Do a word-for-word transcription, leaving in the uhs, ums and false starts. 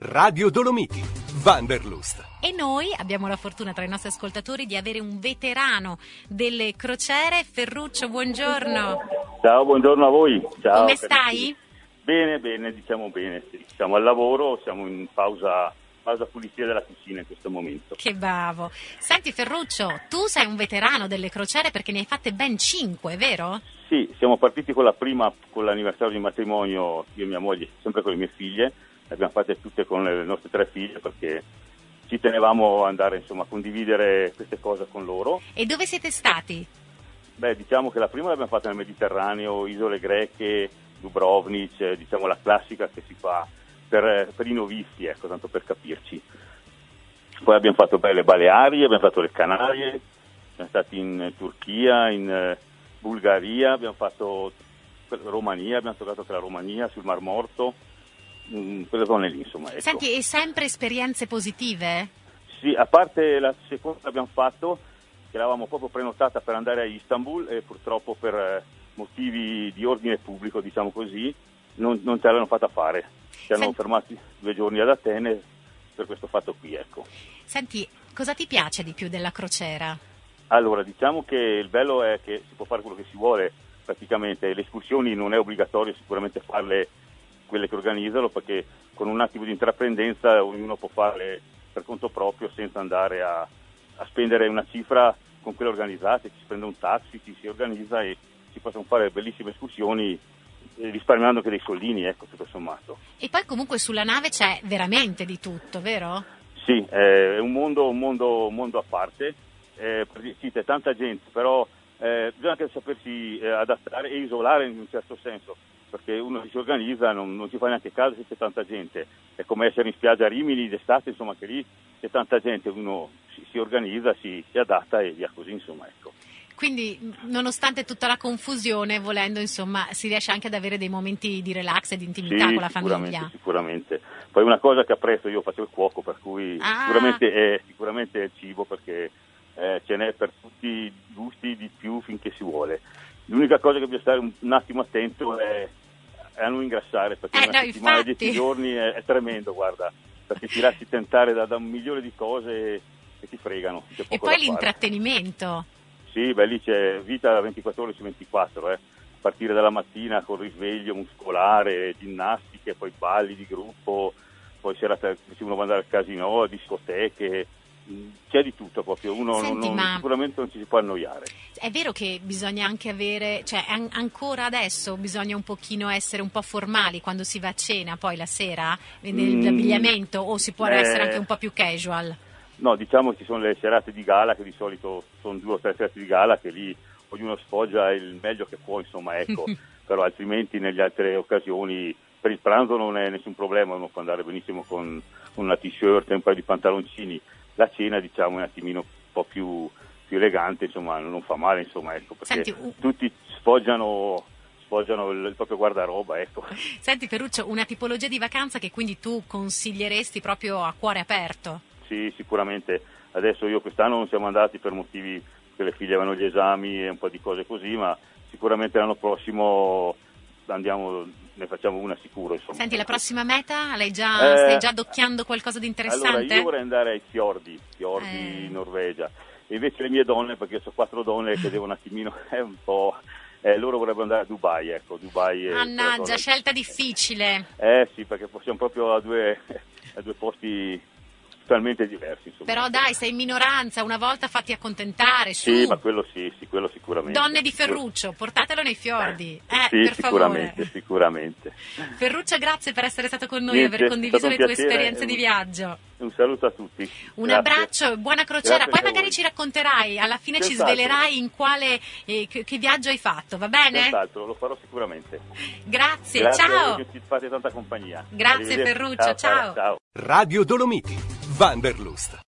Radio Dolomiti, Wanderlust. E noi abbiamo la fortuna tra i nostri ascoltatori di avere un veterano delle crociere. Ferruccio, buongiorno. Ciao, buongiorno a voi. Ciao, come stai? Bene, bene, diciamo bene. Sì. Siamo al lavoro, siamo in pausa, pausa pulizia della cucina in questo momento. Che bravo. Senti Ferruccio, tu sei un veterano delle crociere perché ne hai fatte ben cinque, vero? Sì, siamo partiti con la prima, con l'anniversario di matrimonio, io e mia moglie, sempre con le mie figlie. Le abbiamo fatte tutte con le nostre tre figlie perché ci tenevamo ad andare insomma a condividere queste cose con loro. E dove siete stati? Beh, diciamo che la prima l'abbiamo fatta nel Mediterraneo, isole greche, Dubrovnik, diciamo la classica che si fa per, per i novizi, ecco, tanto per capirci. Poi abbiamo fatto beh, le Baleari, abbiamo fatto le Canarie, siamo stati in Turchia, in Bulgaria, abbiamo fatto Romania, abbiamo toccato anche la Romania sul Mar Morto. Quelle zone lì, insomma. Ecco. Senti, e sempre esperienze positive? Sì, a parte la seconda che abbiamo fatto, che l'avevamo proprio prenotata per andare a Istanbul e purtroppo per eh, motivi di ordine pubblico, diciamo così, non, non ce l'hanno fatta fare. Ci hanno Senti... fermati due giorni ad Atene per questo fatto qui, ecco. Senti, cosa ti piace di più della crociera? Allora, diciamo che il bello è che si può fare quello che si vuole, praticamente. Le escursioni non è obbligatorio sicuramente farle quelle che organizzano, perché con un attimo di intraprendenza ognuno può farle per conto proprio senza andare a, a spendere una cifra con quelle organizzate. Ci si prende un taxi, ci si organizza e si possono fare bellissime escursioni eh, risparmiando anche dei soldini, ecco, tutto sommato. E poi comunque sulla nave c'è veramente di tutto, vero? Sì, è un mondo, un mondo, un mondo a parte, eh, sì, c'è tanta gente, però eh, bisogna anche sapersi eh, adattare e isolare in un certo senso, perché uno si organizza, non, non ci fa neanche caso se c'è tanta gente. È come essere in spiaggia a Rimini d'estate, insomma, che lì c'è tanta gente, uno si, si organizza, si, si adatta e via così, insomma, ecco. Quindi, nonostante tutta la confusione, volendo, insomma, si riesce anche ad avere dei momenti di relax e di intimità sì, con la sicuramente, famiglia. Sicuramente. Poi una cosa che apprezzo, io faccio il cuoco, per cui ah. sicuramente è sicuramente è il cibo, perché eh, ce n'è per tutti i gusti di più finché si vuole. L'unica cosa che bisogna stare un, un attimo attento è a non ingrassare, perché eh, una no, settimana infatti. dieci giorni è, è tremendo, guarda, perché ti lasci tentare da, da un milione di cose che ti fregano. C'è poco e poi da l'intrattenimento. Fare. Sì, beh, lì c'è vita ventiquattro ore su ventiquattro, eh. A partire dalla mattina con risveglio muscolare, ginnastiche, poi balli di gruppo, poi serata, se uno va andare al casino, discoteche, c'è di tutto proprio, uno Senti, non, ma sicuramente non ci si può annoiare. È vero che bisogna anche avere, cioè an- ancora adesso bisogna un pochino essere un po' formali quando si va a cena, poi la sera, nell'abbigliamento, mm, o si può eh, essere anche un po' più casual? No, diciamo che ci sono le serate di gala, che di solito sono due o tre serate di gala, che lì ognuno sfoggia il meglio che può, insomma, ecco, però altrimenti nelle altre occasioni per il pranzo non è nessun problema, uno può andare benissimo con una t-shirt e un paio di pantaloncini. La cena, diciamo, è un attimino un po' più, più elegante, insomma, non fa male, insomma, ecco, perché Senti, uh... tutti sfoggiano, sfoggiano il, il proprio guardaroba, ecco. Senti Ferruccio, una tipologia di vacanza che quindi tu consiglieresti proprio a cuore aperto? Sì, sicuramente. Adesso io quest'anno non siamo andati per motivi che le figlie avevano gli esami e un po' di cose così, ma sicuramente l'anno prossimo andiamo, ne facciamo una sicuro, insomma. Senti, la prossima meta? L'hai già, eh, stai già adocchiando qualcosa di interessante? Allora, io vorrei andare ai fiordi, fiordi eh. in Norvegia, e invece le mie donne, perché io ho quattro donne che devono un attimino, è un po', eh, loro vorrebbero andare a Dubai, ecco, Dubai. Mannaggia, scelta difficile. Eh sì, perché siamo proprio a due, a due posti totalmente diversi, insomma. Però dai, sei in minoranza, una volta fatti accontentare, su. Sì, ma quello sì, sì, quello sicuramente. Donne di Ferruccio, portatelo nei fiordi, eh, sì, per sicuramente, favore. sicuramente. Ferruccio, grazie per essere stato con noi Niente, e aver condiviso le tue piacere, esperienze un, di viaggio. Un saluto a tutti. Un Grazie. abbraccio, buona crociera. Grazie Poi magari ci racconterai, alla fine Senz'altro. ci svelerai in quale eh, che, che viaggio hai fatto, va bene? Senz'altro, lo farò sicuramente. Grazie, Grazie, ciao. che ci fate tanta compagnia. Grazie Ferruccio, ciao. ciao. Radio Dolomiti, Wanderlust.